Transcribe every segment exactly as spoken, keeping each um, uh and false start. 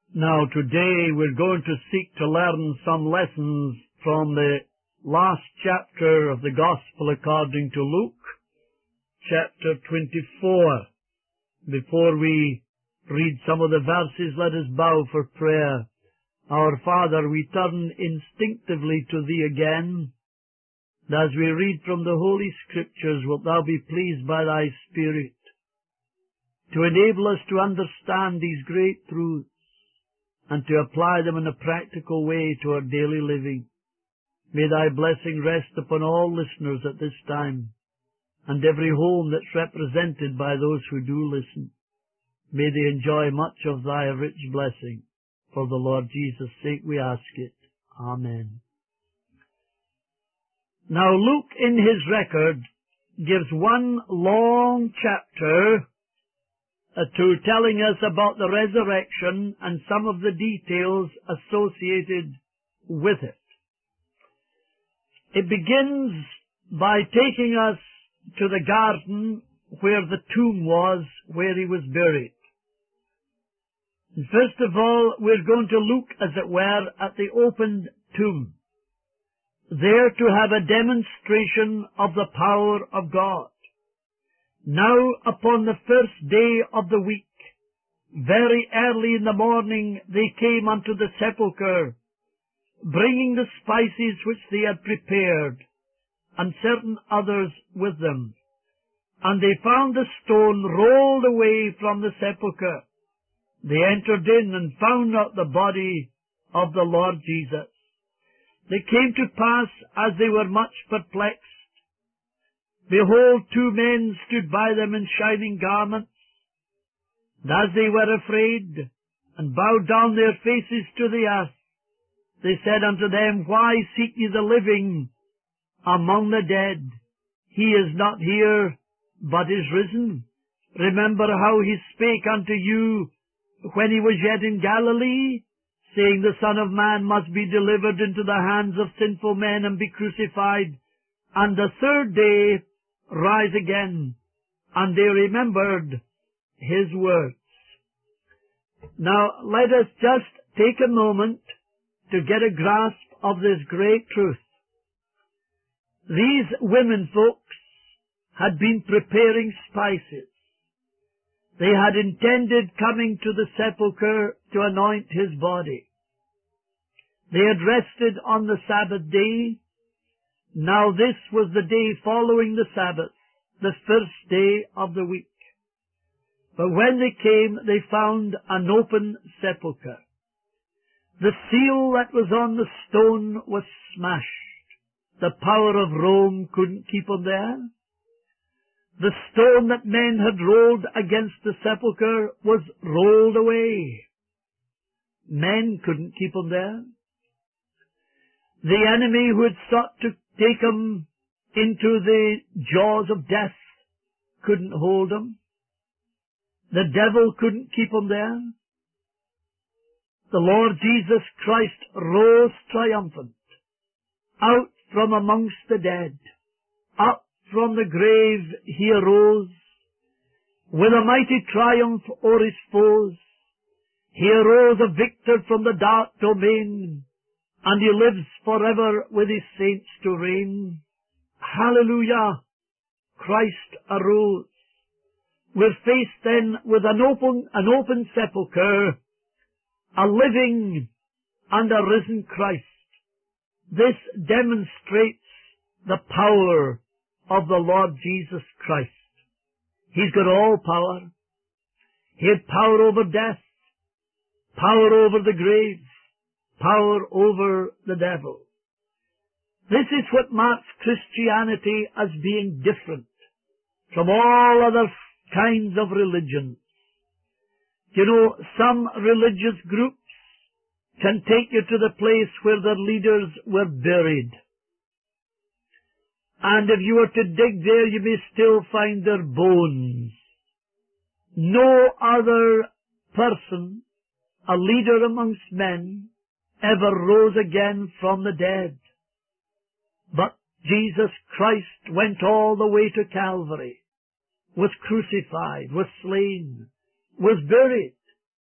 Now today we're going to seek to learn some lessons from the last chapter of the Gospel according to Luke, chapter twenty-four. Before we read some of the verses, let us bow for prayer. Our Father, we turn instinctively to Thee again. As we read from the Holy Scriptures, wilt Thou be pleased by Thy Spirit to enable us to understand these great truths and to apply them in a practical way to our daily living. May Thy blessing rest upon all listeners at this time, and every home that's represented by those who do listen. May they enjoy much of Thy rich blessing. For the Lord Jesus' sake we ask it. Amen. Now Luke in his record gives one long chapter uh, to telling us about the resurrection and some of the details associated with it. It begins by taking us to the garden where the tomb was, where he was buried. And first of all, we're going to look, as it were, at the opened tomb, there to have a demonstration of the power of God. Now, upon the first day of the week, very early in the morning, they came unto the sepulchre, bringing the spices which they had prepared, and certain others with them. And they found the stone rolled away from the sepulchre. They entered in and found not the body of the Lord Jesus. It came to pass, as they were much perplexed, behold, two men stood by them in shining garments. And as they were afraid, and bowed down their faces to the earth, they said unto them, Why seek ye the living among the dead? He is not here, but is risen. Remember how he spake unto you when he was yet in Galilee, saying, The Son of Man must be delivered into the hands of sinful men and be crucified, and the third day rise again. And they remembered his words. Now let us just take a moment to get a grasp of this great truth. These women folks had been preparing spices. They had intended coming to the sepulchre to anoint his body. They had rested on the Sabbath day. Now this was the day following the Sabbath, the first day of the week. But when they came, they found an open sepulchre. The seal that was on the stone was smashed. The power of Rome couldn't keep them there. The stone that men had rolled against the sepulchre was rolled away. Men couldn't keep them there. The enemy who had sought to take them into the jaws of death couldn't hold them. The devil couldn't keep them there. The Lord Jesus Christ rose triumphant out from amongst the dead. Up from the grave he arose with a mighty triumph o'er his foes. He arose a victor from the dark domain, and he lives forever with his saints to reign. Hallelujah! Christ arose. We're faced then with an open, an open sepulchre, a living and a risen Christ. This demonstrates the power of the Lord Jesus Christ. He's got all power. He had power over death, power over the grave, power over the devil. This is what marks Christianity as being different from all other kinds of religions. You know, some religious groups can take you to the place where their leaders were buried. And if you were to dig there, you may still find their bones. No other person, a leader amongst men, ever rose again from the dead. But Jesus Christ went all the way to Calvary, was crucified, was slain, was buried,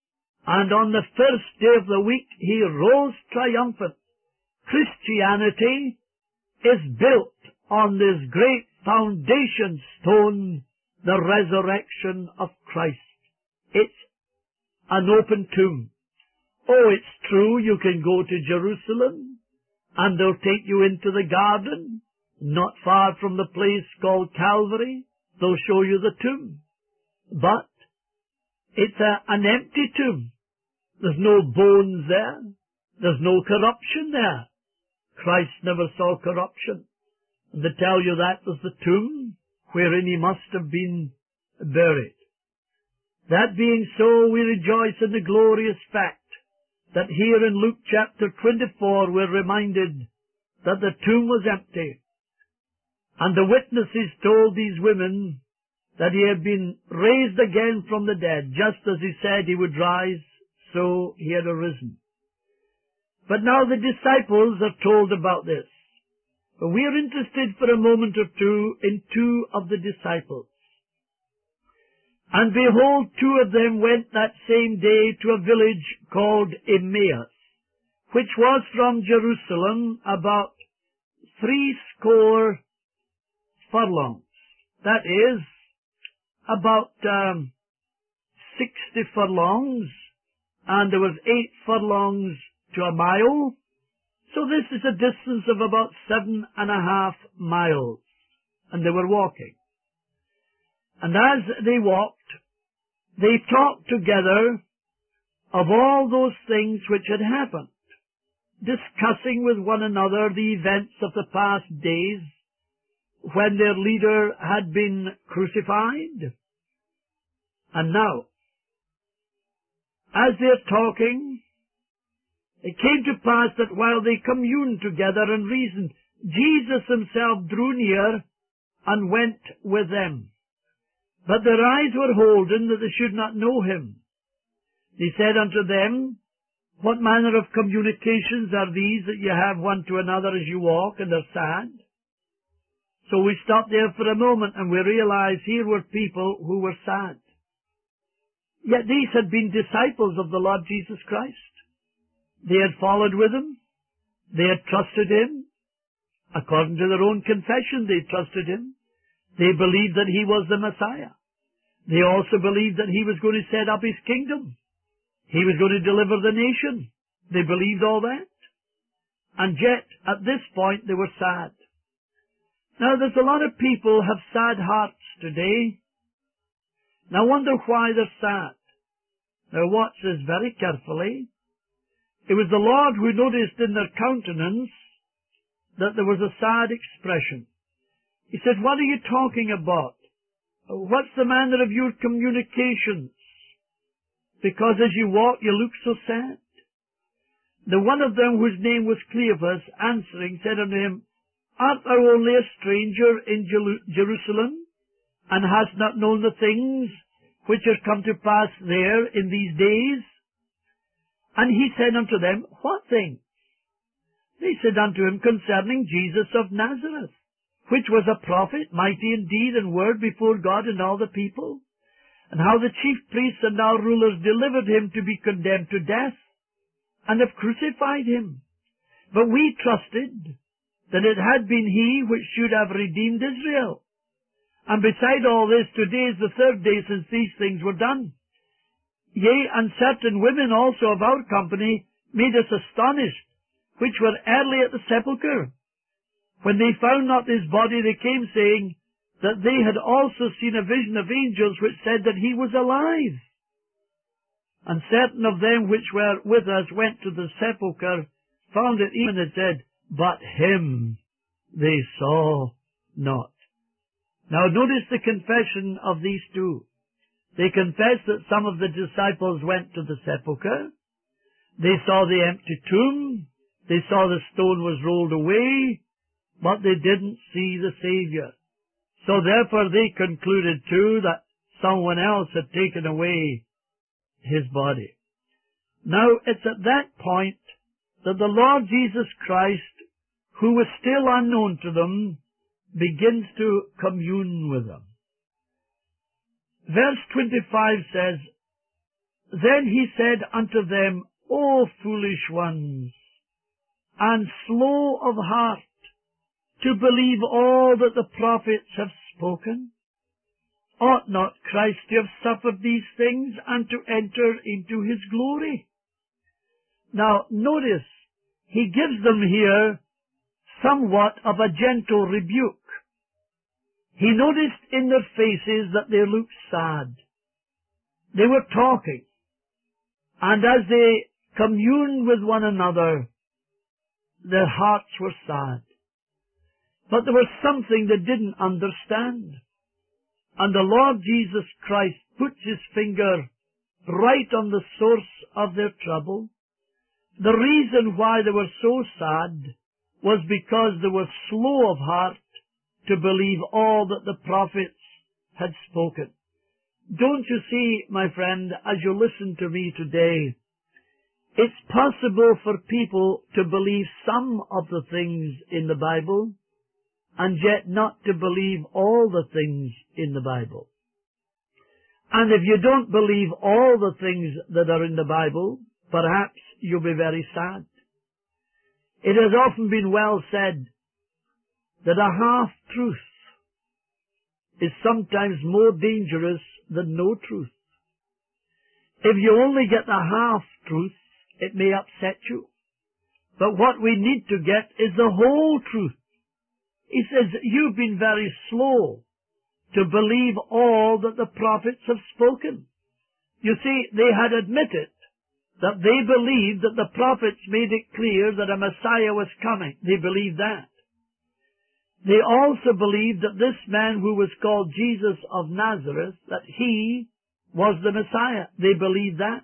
and on the first day of the week he rose triumphant. Christianity is built on this great foundation stone, the resurrection of Christ. It's an open tomb. Oh, it's true, you can go to Jerusalem, and they'll take you into the garden, not far from the place called Calvary. They'll show you the tomb. But it's a, an empty tomb. There's no bones there. There's no corruption there. Christ never saw corruption. And they tell you that was the tomb wherein he must have been buried. That being so, we rejoice in the glorious fact that here in Luke chapter twenty-four we're reminded that the tomb was empty. And the witnesses told these women that he had been raised again from the dead, just as he said he would rise, so he had arisen. But now the disciples are told about this. But we are interested for a moment or two in two of the disciples. And behold, two of them went that same day to a village called Emmaus, which was from Jerusalem about three score furlongs. That is, about um, sixty furlongs, and there was eight furlongs to a mile. So this is a distance of about seven and a half miles. And they were walking. And as they walked, they talked together of all those things which had happened, discussing with one another the events of the past days when their leader had been crucified. And now, as they're talking, it came to pass that while they communed together and reasoned, Jesus himself drew near and went with them. But their eyes were holden that they should not know him. He said unto them, What manner of communications are these that ye have one to another as you walk and are sad? So we stopped there for a moment and we realized here were people who were sad. Yet these had been disciples of the Lord Jesus Christ. They had followed with him. They had trusted him. According to their own confession, they trusted him. They believed that he was the Messiah. They also believed that he was going to set up his kingdom. He was going to deliver the nation. They believed all that. And yet, at this point, they were sad. Now, there's a lot of people have sad hearts today. Now, wonder why they're sad. Now, watch this very carefully. It was the Lord who noticed in their countenance that there was a sad expression. He said, What are you talking about? What's the manner of your communications? Because as you walk, you look so sad. The one of them, whose name was Cleophas, answering, said unto him, Art thou only a stranger in Jerusalem, and hast not known the things which are come to pass there in these days? And he said unto them, What things? They said unto him, Concerning Jesus of Nazareth, which was a prophet, mighty in deed and word before God and all the people, and how the chief priests and our rulers delivered him to be condemned to death, and have crucified him. But we trusted that it had been he which should have redeemed Israel. And beside all this, today is the third day since these things were done. Yea, and certain women also of our company made us astonished, which were early at the sepulchre. When they found not his body, they came saying that they had also seen a vision of angels which said that he was alive. And certain of them which were with us went to the sepulchre, found it even, and said, But him they saw not. Now notice the confession of these two. They confessed that some of the disciples went to the sepulchre. They saw the empty tomb. They saw the stone was rolled away, but they didn't see the Savior. So therefore they concluded too that someone else had taken away his body. Now it's at that point that the Lord Jesus Christ, who was still unknown to them, begins to commune with them. Verse twenty-five says, Then he said unto them, O foolish ones, and slow of heart, to believe all that the prophets have spoken? Ought not Christ to have suffered these things, and to enter into his glory? Now, notice, he gives them here somewhat of a gentle rebuke. He noticed in their faces that they looked sad. They were talking, and as they communed with one another, their hearts were sad. But there was something they didn't understand. And the Lord Jesus Christ puts his finger right on the source of their trouble. The reason why they were so sad was because they were slow of heart to believe all that the prophets had spoken. Don't you see, my friend, as you listen to me today, it's possible for people to believe some of the things in the Bible, and yet not to believe all the things in the Bible. And if you don't believe all the things that are in the Bible, perhaps you'll be very sad. It has often been well said that a half-truth is sometimes more dangerous than no truth. If you only get the half-truth, it may upset you. But what we need to get is the whole truth. He says, you've been very slow to believe all that the prophets have spoken. You see, they had admitted that they believed that the prophets made it clear that a Messiah was coming. They believed that. They also believed that this man who was called Jesus of Nazareth, that he was the Messiah. They believed that.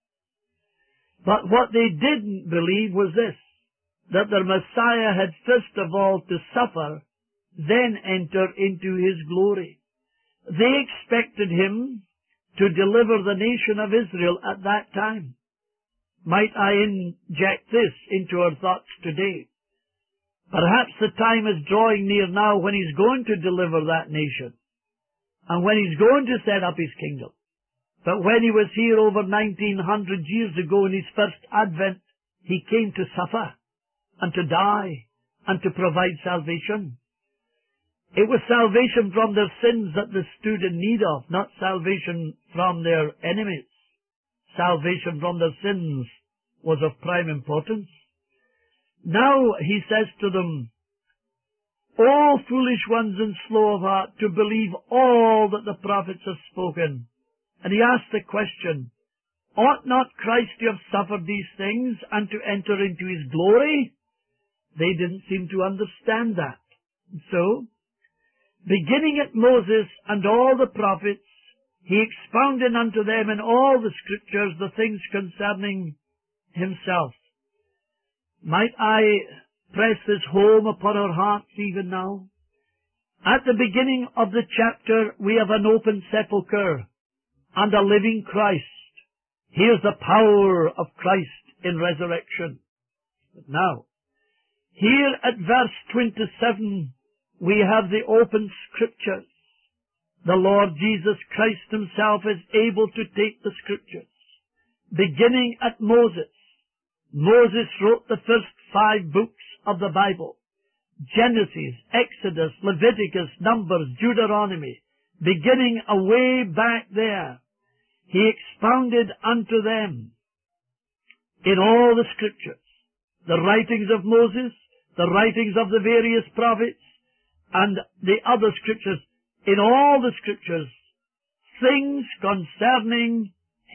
But what they didn't believe was this, that the Messiah had first of all to suffer, then enter into his glory. They expected him to deliver the nation of Israel at that time. Might I inject this into our thoughts today? Perhaps the time is drawing near now when he's going to deliver that nation, and when he's going to set up his kingdom. But when he was here over nineteen hundred years ago in his first advent, he came to suffer, and to die, and to provide salvation. It was salvation from their sins that they stood in need of, not salvation from their enemies. Salvation from their sins was of prime importance. Now he says to them, O foolish ones and slow of heart, to believe all that the prophets have spoken. And he asked the question, ought not Christ to have suffered these things and to enter into his glory? They didn't seem to understand that. So, beginning at Moses and all the prophets, he expounded unto them in all the scriptures the things concerning himself. Might I press this home upon our hearts even now? At the beginning of the chapter, we have an open sepulchre and a living Christ. Here's the power of Christ in resurrection. But now, here at verse twenty-seven, we have the open scriptures. The Lord Jesus Christ himself is able to take the scriptures. Beginning at Moses. Moses wrote the first five books of the Bible. Genesis, Exodus, Leviticus, Numbers, Deuteronomy. Beginning away back there, he expounded unto them in all the scriptures, the writings of Moses, the writings of the various prophets, and the other scriptures, in all the scriptures, things concerning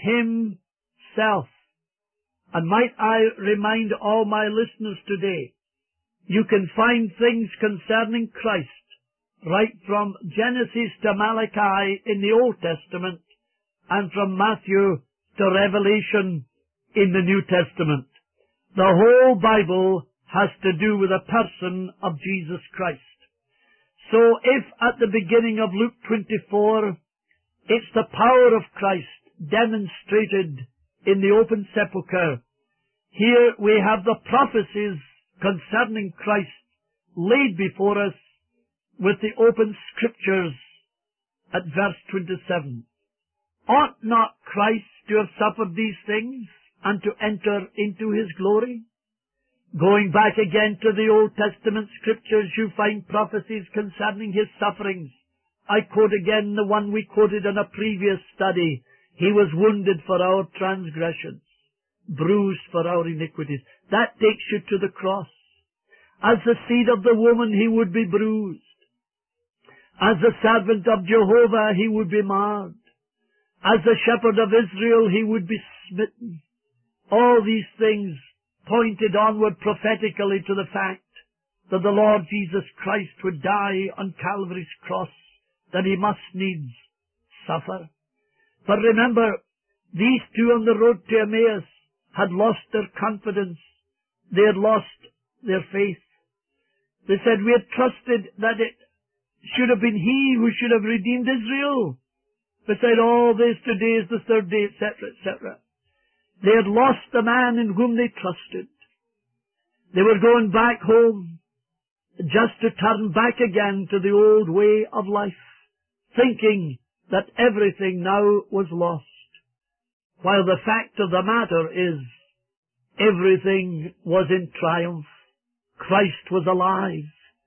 himself. And might I remind all my listeners today, you can find things concerning Christ right from Genesis to Malachi in the Old Testament, and from Matthew to Revelation in the New Testament. The whole Bible has to do with the person of Jesus Christ. So if at the beginning of Luke twenty-four, it's the power of Christ demonstrated in the open sepulchre, here we have the prophecies concerning Christ laid before us with the open scriptures at verse twenty-seven. Ought not Christ to have suffered these things and to enter into his glory? Going back again to the Old Testament scriptures, you find prophecies concerning his sufferings. I quote again the one we quoted in a previous study. He was wounded for our transgressions, bruised for our iniquities. That takes you to the cross. As the seed of the woman, he would be bruised. As the servant of Jehovah, he would be marred. As the shepherd of Israel, he would be smitten. All these things pointed onward prophetically to the fact that the Lord Jesus Christ would die on Calvary's cross, that he must needs suffer. But remember, these two on the road to Emmaus had lost their confidence. They had lost their faith. They said, we had trusted that it should have been he who should have redeemed Israel. Beside all this, today is the third day, et cetera, et cetera. They had lost the man in whom they trusted. They were going back home, just to turn back again to the old way of life, thinking that everything now was lost. While the fact of the matter is, everything was in triumph. Christ was alive.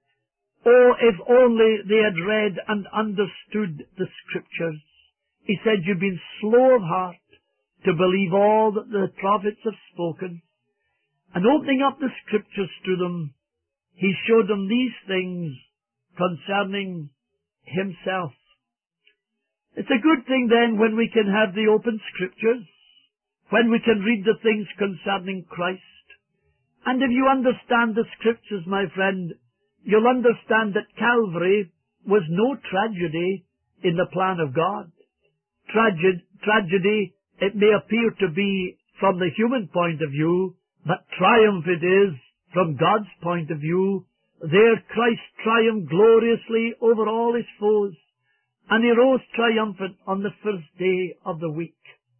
Oh, if only they had read and understood the Scriptures. He said, you've been slow of heart to believe all that the prophets have spoken. And opening up the Scriptures to them, he showed them these things concerning himself. It's a good thing then when we can have the open Scriptures, when we can read the things concerning Christ. And if you understand the Scriptures, my friend, you'll understand that Calvary was no tragedy in the plan of God. Traged, tragedy, it may appear to be from the human point of view, but triumph it is from God's point of view. There Christ triumphed gloriously over all his foes, and he rose triumphant on the first day of the week.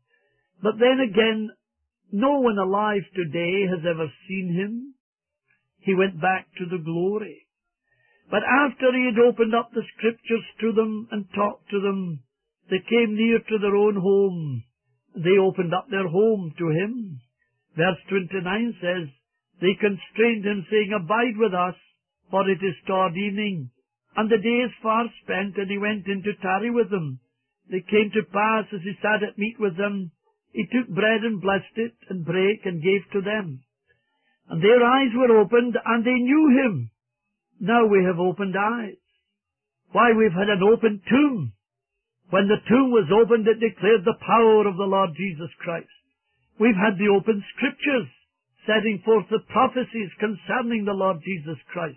But then again, no one alive today has ever seen him. He went back to the glory. But after he had opened up the Scriptures to them and talked to them, they came near to their own home. They opened up their home to him. Verse twenty-nine says, they constrained him, saying, abide with us, for it is toward evening, and the day is far spent, and he went in to tarry with them. It came to pass, as he sat at meat with them, he took bread and blessed it, and brake, and gave to them. And their eyes were opened, and they knew him. Now we have opened eyes. Why, we've had an open tomb. When the tomb was opened, it declared the power of the Lord Jesus Christ. We've had the open Scriptures, setting forth the prophecies concerning the Lord Jesus Christ.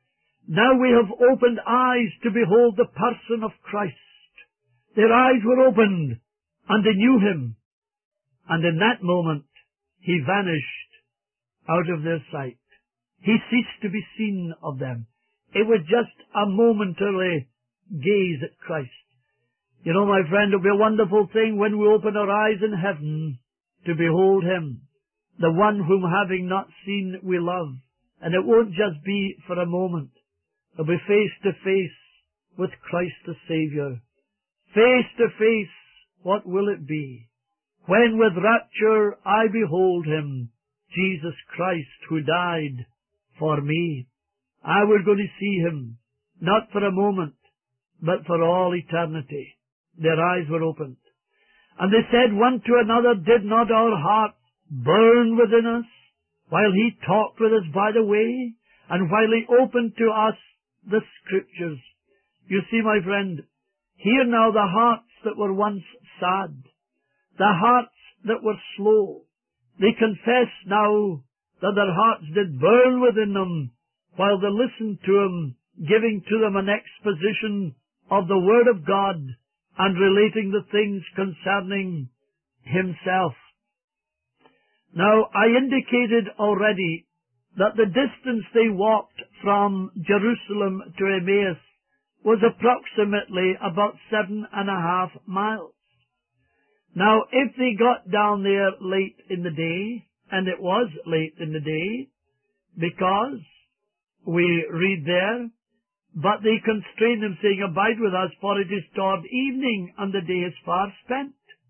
Now we have opened eyes to behold the person of Christ. Their eyes were opened, and they knew him. And in that moment, he vanished out of their sight. He ceased to be seen of them. It was just a momentary gaze at Christ. You know, my friend, it'll be a wonderful thing when we open our eyes in heaven to behold him, the one whom having not seen we love. And it won't just be for a moment. It'll be face to face with Christ the Savior. Face to face, what will it be? When with rapture I behold him, Jesus Christ who died for me. I was going to see him, not for a moment, but for all eternity. Their eyes were opened. And they said one to another, did not our hearts burn within us while he talked with us by the way, and while he opened to us the Scriptures? You see, my friend, here now the hearts that were once sad, the hearts that were slow, they confess now that their hearts did burn within them while they listened to him, giving to them an exposition of the Word of God and relating the things concerning himself. Now, I indicated already that the distance they walked from Jerusalem to Emmaus was approximately about seven and a half miles. Now, if they got down there late in the day, and it was late in the day, because we read there, but they constrained him, saying, abide with us, for it is toward evening, and the day is far spent.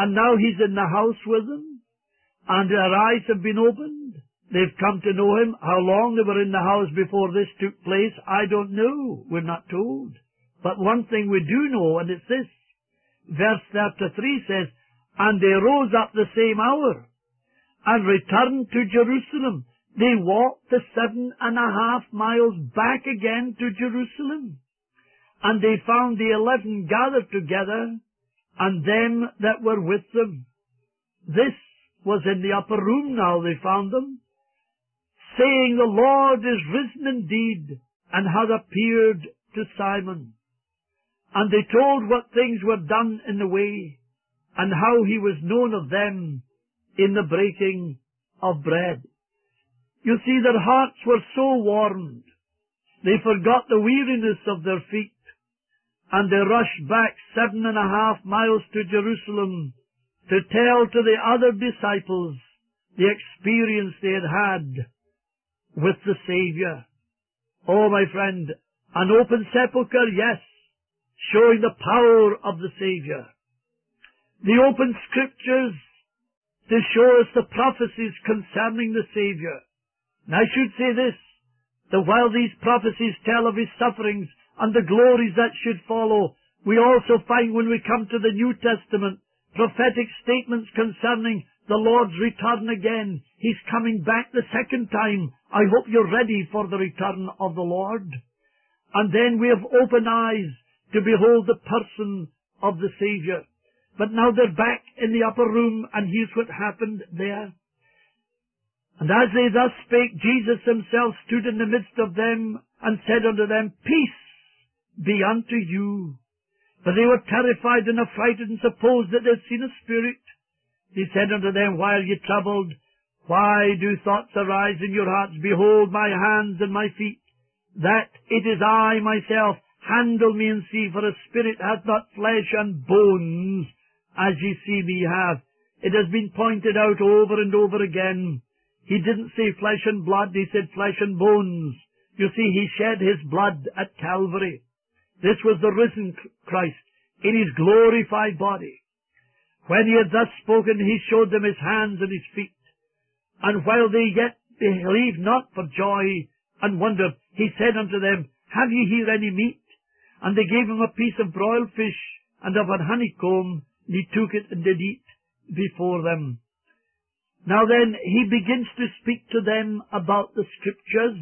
And now he's in the house with them, and their eyes have been opened. They've come to know him. How long they were in the house before this took place, I don't know. We're not told. But one thing we do know, and it's this. Verse thirty-three says, and they rose up the same hour, and returned to Jerusalem. They walked the seven and a half miles back again to Jerusalem. And they found the eleven gathered together, and them that were with them. This was in the upper room now they found them, saying, the Lord is risen indeed, and hath appeared to Simon. And they told what things were done in the way, and how he was known of them in the breaking of bread. You see, their hearts were so warmed, they forgot the weariness of their feet, and they rushed back seven and a half miles to Jerusalem to tell to the other disciples the experience they had had with the Saviour. Oh, my friend, an open sepulchre, yes, showing the power of the Saviour. The open Scriptures to show us the prophecies concerning the Saviour. And I should say this, that while these prophecies tell of his sufferings and the glories that should follow, we also find when we come to the New Testament prophetic statements concerning the Lord's return again. He's coming back the second time. I hope you're ready for the return of the Lord. And then we have open eyes to behold the person of the Saviour. But now they're back in the upper room, and here's what happened there. And as they thus spake, Jesus himself stood in the midst of them, and said unto them, Peace be unto you. For they were terrified and affrighted, and supposed that they had seen a spirit. He said unto them, Why are ye troubled? Why do thoughts arise in your hearts? Behold my hands and my feet, that it is I myself. Handle me and see, for a spirit hath not flesh and bones, as ye see me have. It has been pointed out over and over again. He didn't say flesh and blood, he said flesh and bones. You see, he shed his blood at Calvary. This was the risen Christ in his glorified body. When he had thus spoken, he showed them his hands and his feet. And while they yet believed not for joy and wondered, he said unto them, Have ye here any meat? And they gave him a piece of broiled fish and of an honeycomb, and he took it and did eat before them. Now then, he begins to speak to them about the Scriptures.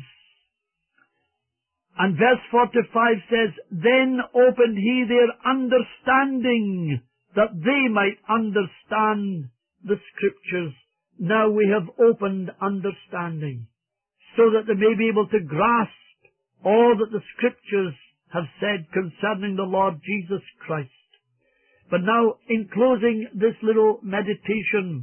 And verse forty-five says, Then opened he their understanding, that they might understand the Scriptures. Now we have opened understanding, so that they may be able to grasp all that the Scriptures have said concerning the Lord Jesus Christ. But now, in closing this little meditation,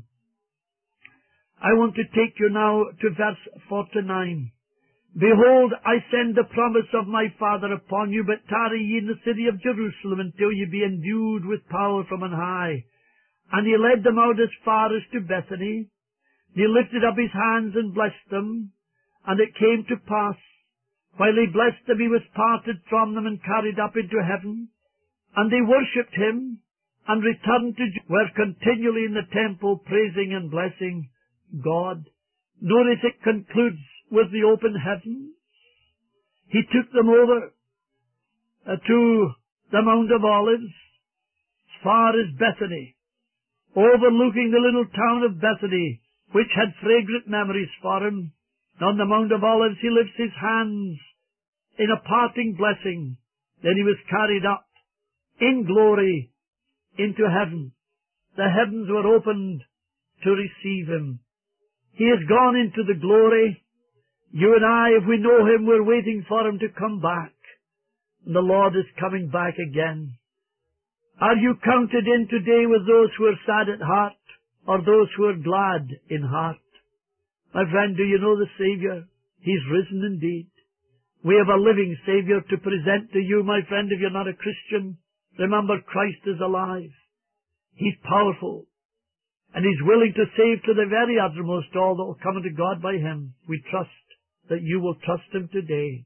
I want to take you now to verse forty-nine. Behold, I send the promise of my Father upon you, but tarry ye in the city of Jerusalem until ye be endued with power from on high. And he led them out as far as to Bethany. He lifted up his hands and blessed them. And it came to pass, while he blessed them, he was parted from them and carried up into heaven. And they worshipped him, and returned to Jerusalem, were continually in the temple praising and blessing God. Notice it concludes with the open heavens. He took them over uh, to the Mount of Olives, as far as Bethany, overlooking the little town of Bethany, which had fragrant memories for him. On the Mount of Olives he lifts his hands in a parting blessing. Then he was carried up in glory into heaven. The heavens were opened to receive him. He has gone into the glory. You and I, if we know him, we're waiting for him to come back. And the Lord is coming back again. Are you counted in today with those who are sad at heart, or those who are glad in heart? My friend, do you know the Saviour? He's risen indeed. We have a living Saviour to present to you, my friend, if you're not a Christian. Remember, Christ is alive. He's powerful. And he's willing to save to the very uttermost all that will come unto God by him. We trust that you will trust him today.